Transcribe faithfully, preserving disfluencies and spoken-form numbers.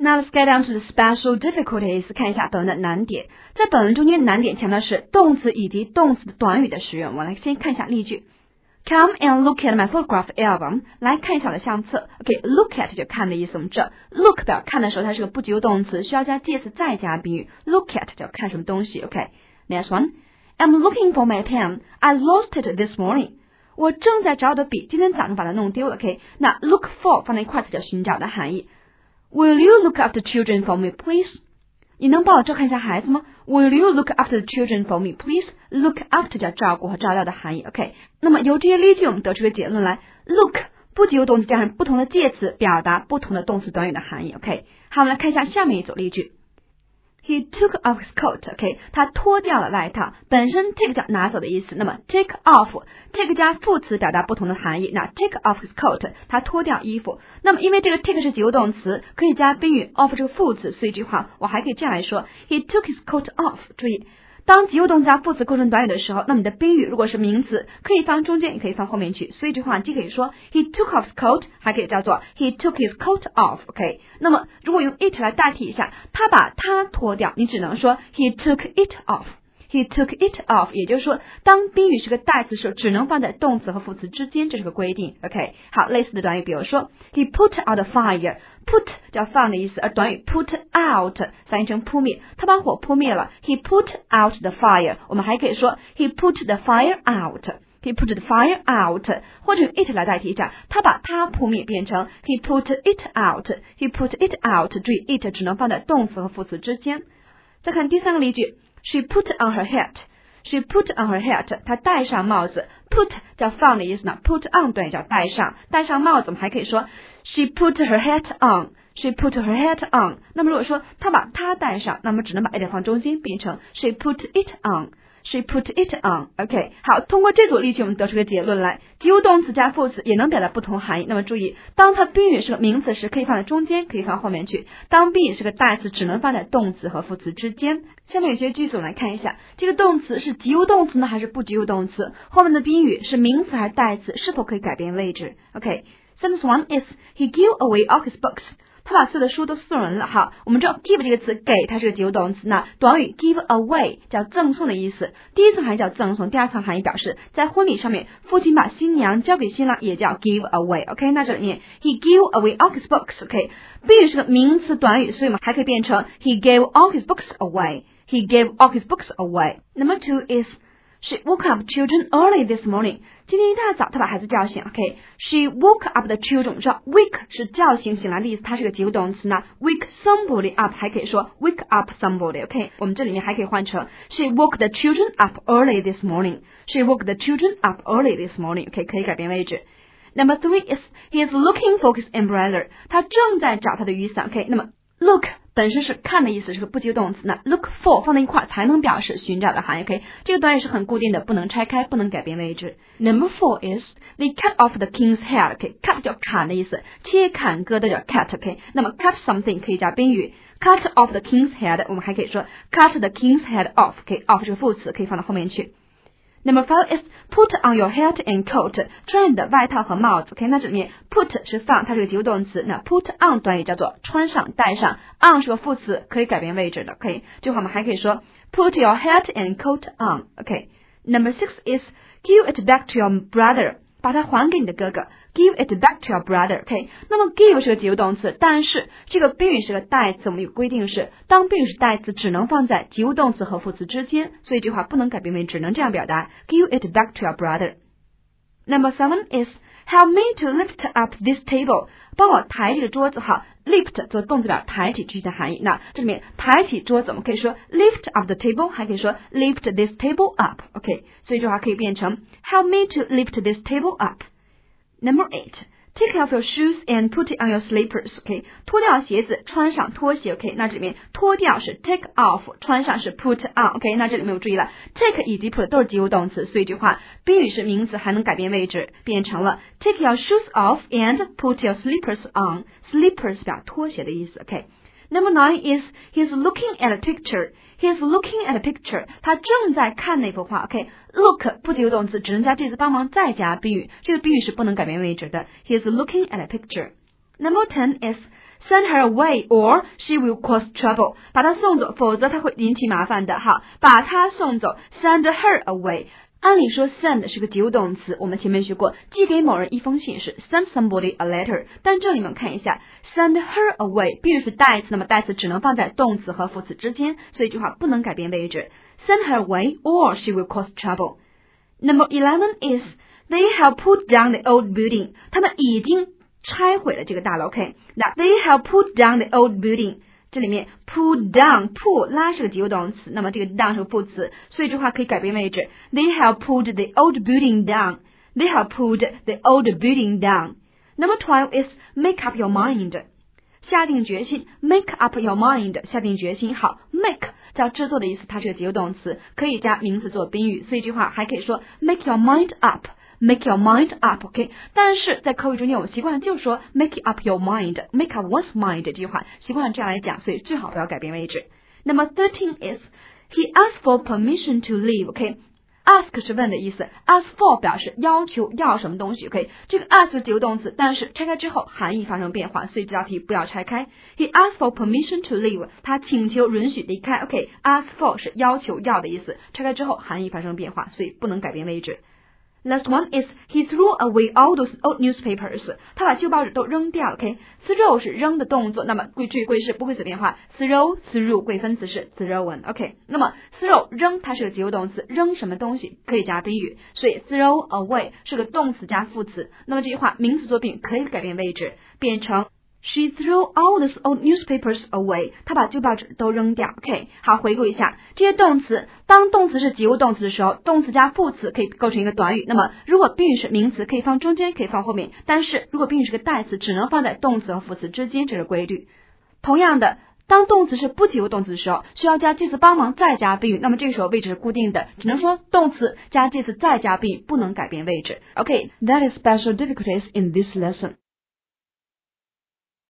Now let's get down to the special difficulties. 看一下本文的难点。在本文中间，难点强调是动词以及动词的短语的使用。我们来先看一下例句。Come and look at my photograph album. 来看一下我的相册。OK，look at 就看的意思。我们知道 look 表看的时候，它是个不及物动词，需要加介词再加宾语。Look at 叫看什么东西。OK，next one。I'm looking for my pen. I lost it this morning. 我正在找我的笔，今天早上把它弄丢了。OK， 那 look for 放在一块词叫寻找的含义。Will you look after children for me, please? 你能帮我照看一下孩子吗 ？Will you look after the children for me, please? Look after 叫照顾和照料的含义。OK， 那么由这些例句我们得出个结论来 ，look 不及物动词加上不同的介词，表达不同的动词短语的含义。OK， 好，我们来看一下下面一组例句。He took off his coat. OK， 他脱掉了外套。本身 take 叫拿走的意思，那么 take off take 加副词表达不同的含义。那 take off his coat， 他脱掉衣服。那么因为这个 take 是及物动词，可以加宾语 off 这个副词，所以这句话我还可以这样来说 ：He took his coat off。注意，当及物动词加副词构成短语的时候，那么你的宾语如果是名词，可以放中间，也可以放后面去。所以这句话既可以说 He took off his coat， 还可以叫做 He took his coat off。OK， 那么如果用 it 来代替一下，他把它脱掉，你只能说 He took it off。He took it off， 也就是说，当宾语是个代词时，只能放在动词和副词之间，这是个规定。OK， 好，类似的短语，比如说 He put out the fire。Put 叫放的意思，而短语 put out 翻译成扑灭，他把火扑灭了。He put out the fire。我们还可以说 He put the fire out。He put the fire out， 或者用 it 来代替一下，他把它扑灭，变成 He put it out。He put it out。注意 it 只能放在动词和副词之间。再看第三个例句。She put on her hat. She put on her hat. 她戴上帽子。Put 叫放的意思呢 ，put on 短语叫戴上，戴上帽子我们还可以说 She put her hat on. She put her hat on. 那么如果说她把它戴上，那么只能把 it 放中间，变成 She put it on.She put it on. OK， 好，通过这组例句我们得出个结论来，及物动词加副词也能表达不同含义。那么注意，当它宾语是个名词时，可以放在中间，可以放后面去；当宾语是个代词，只能放在动词和副词之间。下面有些句子我们来看一下，这个动词是及物动词呢，还是不及物动词？后面的宾语是名词还是代词？是否可以改变位置 ？OK，sentence one is he gave away all his books.他把所有的书都送人了。好，我们知道 give 这个词给它是个及物动词，那短语 give away 叫赠送的意思。第一层含义叫赠送，第二层含义表示在婚礼上面父亲把新娘交给新郎，也叫 give away。OK， 那这里面 he gave away all his books。OK， 宾语是个名词短语，所以我们还可以变成 he gave all his books away。He gave all his books away. Number two is she woke up children early this morning. 今天一大早，她把孩子叫醒。OK， she woke up the children. 我们知道 wake 是叫醒、醒来的意思，它是个及物动词呢。wake somebody up 还可以说 wake up somebody。OK， 我们这里面还可以换成 she woke the children up early this morning. She woke the children up early this morning. OK， 可以改变位置。Number three is he is looking for his umbrella. 他正在找他的雨伞。OK， 那么 look 本身是看的意思，是个不及物动词，那 look for 放在一块才能表示寻找的含义。OK， 这个短语是很固定的，不能拆开，不能改变位置。Number four is they cut off the king's head。OK，cut 叫砍的意思，切砍割的叫 cut。OK， 那么 cut something 可以加宾语 ，cut off the king's head， 我们还可以说 cut the king's head off。OK，off 这个副词可以放到后面去。Number five is put on your hat and coat， 穿你的外套和帽子。OK， 那这里面 put 是放，它是个及物动词。那 put on 短语叫做穿上、戴上 ，on 是个副词，可以改变位置的。OK， 这话我们还可以说 put your hat and coat on。OK，Number six is give it back to your brother， 把它还给你的哥哥。Give it back to your brother. OK， 那么 give 是个及物动词，但是这个宾语是个代词，我们有规定是，当宾语是代词，只能放在及物动词和副词之间，所以这句话不能改变位置，只能这样表达 Give it back to your brother. Number seven is help me to lift up this table. 帮我抬这个桌子。好 ，lift 做动词表抬起具体的含义。那这里面抬起桌子，我们可以说 lift up the table， 还可以说 lift this table up. OK， 所以这句话可以变成 help me to lift this table up.Number eight, take off your shoes and put it on your slippers. OK， 脱掉鞋子，穿上拖鞋。OK， 那这里面脱掉是 take off， 穿上是 put on。OK， 那这里面有注意了 ，take 以及 put 都是及物动词，所以这句话宾语是名词，还能改变位置，变成了 take your shoes off and put your slippers on. Slippers 表拖鞋的意思。OK。Number nine is he's looking at a picture. He's looking at a picture. 他正在看那幅画。OK，look 不及物动词，只能加介词帮忙再加宾语，这个宾语是不能改变位置的。He's looking at a picture. Number ten is Send her away or she will cause trouble. 把她送走，否则她会引起麻烦的。好，把她送走 ，send her away。按理说 send 是个及物动词，我们前面学过，寄给某人一封信是 send somebody a letter。但这里面看一下 ，send her away 必须是代词，那么代词只能放在动词和副词之间，所以这句话不能改变位置。Send her away or she will cause trouble. Number eleven is they have put down the old building. 他们已经拆毁了这个大楼 ，OK？ 那 they have put down the old building， 这里面 put down pull 拉是个及物动词，那么这个 down 是个副词，所以这句话可以改变位置。They have put the old building down. They have put the old building down. Number twelve is make up your mind. 下定决心 ，make up your mind， 下定决心。好 ，make 叫制作的意思，它是个及物动词，可以加名词做宾语，所以这句话还可以说 make your mind up。Make your mind up, OK？ 但是在口语中间，我们习惯就说 make up your mind, make up one's mind 这句话，习惯这样来讲，所以最好不要改变位置。那么 thirteen is he asked for permission to leave, OK？Ask 是问的意思 ，ask for 表示要求要什么东西 ，OK？ 这个 ask 是及物动词，但是拆开之后含义发生变化，所以这道题不要拆开。He asked for permission to leave， 他请求允许离开 ，OK？Ask for 是要求要的意思，拆开之后含义发生变化，所以不能改变位置。Last one is he threw away all those old newspapers. 他把旧报纸都扔掉 ，OK？Throw 是扔的动作，那么贵句贵式不会随便化 ，throw threw 贵分词是 thrown，OK？ 那么 throw 扔它是个及物动词，扔什么东西可以加宾语，所以 throw away 是个动词加副词。那么这句话名词做宾语可以改变位置，变成She threw all those old newspapers away. 她把旧报纸都扔掉。OK， 好，回顾一下这些动词。当动词是及物动词的时候，动词加副词可以构成一个短语。那么，如果宾语是名词，可以放中间，可以放后面。但是如果宾语是个代词，只能放在动词和副词之间，这是规律。同样的，当动词是不及物动词的时候，需要加介词帮忙再加宾语，那么这个时候位置是固定的，只能说动词加介词再加宾语，不能改变位置。OK，that is special difficulties in this lesson.